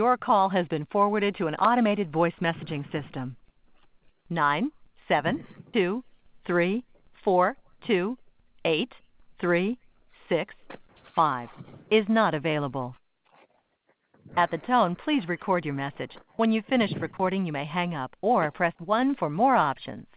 Your call has been forwarded to an automated voice messaging system. 97234283665 is not available. At the tone, please record your message. When you've finished recording, you may hang up or press 1 for more options.